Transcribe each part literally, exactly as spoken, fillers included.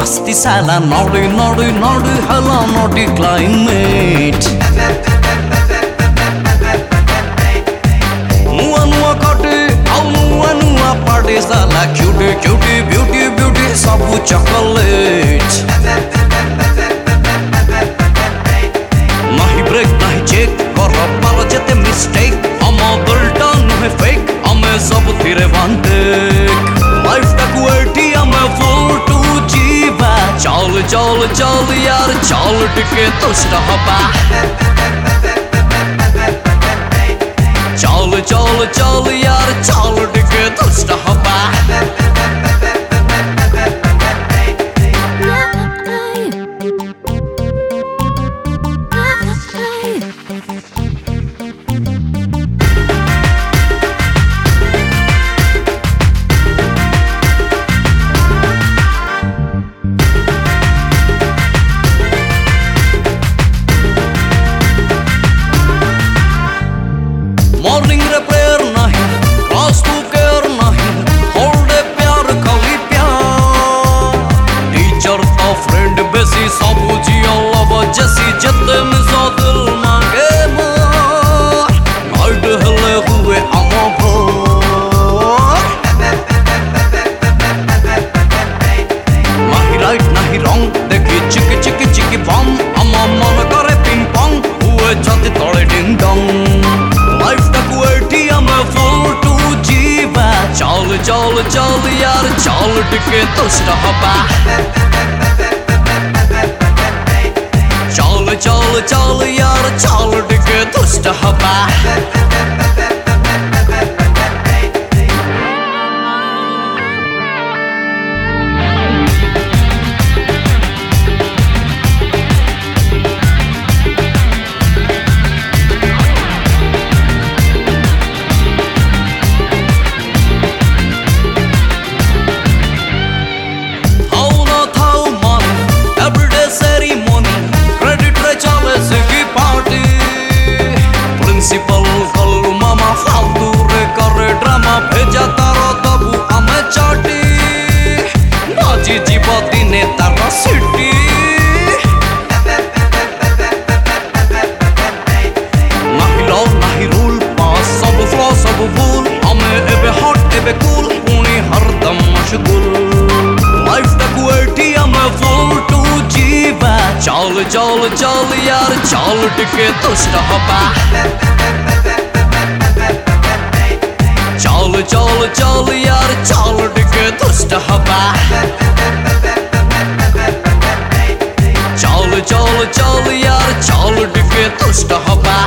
मस्ती साला नौड़ी नौड़ी नौड़ी हला नौड़ी क्लाइमेट नुआ नुआ काटे आउ नुआ नुआ पार्टी साला क्यूटी क्यूटी ब्यूटी ब्यूटी सबू चॉकलेट नाही ब्रेक नाही चेक कर पार जेते मिस्टेक हम दिलटा नुहे फेक हमें सब थिरे वांटेक लाइफ टा कुएटी हमें फुल टू जीवा चल चल चल यार चल टिके तुष्ट हबा चल चल चल यार चल टिके तुष्ट हबा मॉर्निंग रे प्रेयर नहीं क्लास टू केयर नहीं होल्डे प्यार खाली प्यार टीचर तो फ्रेंड बेसी सब जियो लव जैसी जते मिसा दिल मांगे मार नाइट हले हुए अमो भोर नहीं राइट नहीं रॉन्ग देखी चिकी चिकी चिकी बम अमो मन करे पिंग पोंग हुए जाते तोड़े डिंग डोंग लाइफ टा कुएटी हमें फुल टू जीवा चल चल चल यार चल टिके तुष्ट हबा चल चल चल यार चल टिके तुष्ट हबा प्रिंसिपल कल्लू मामा फालतू रे करे ड्रामा भेजा तारो तबु हमें चाटी बाजी जीवती ने तारा सिटी नहीं लॉ नहीं रूल पास सब फ्लॉ सब भूल हमें एबे हॉट एबे कूल पुणी हरदम मशगूल लाइफ टा कुएटी हमें फुल टू जीवा चल चल चल यार चल टिके तुष्ट हबा चल चल चल यार चल टिके तुष्ट हबा चल चल चल यार चल टिके तुष्ट हबा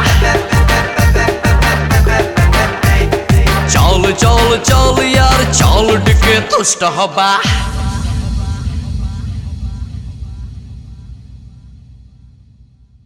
चल चल चल यार चल टिके तुष्ट हबा।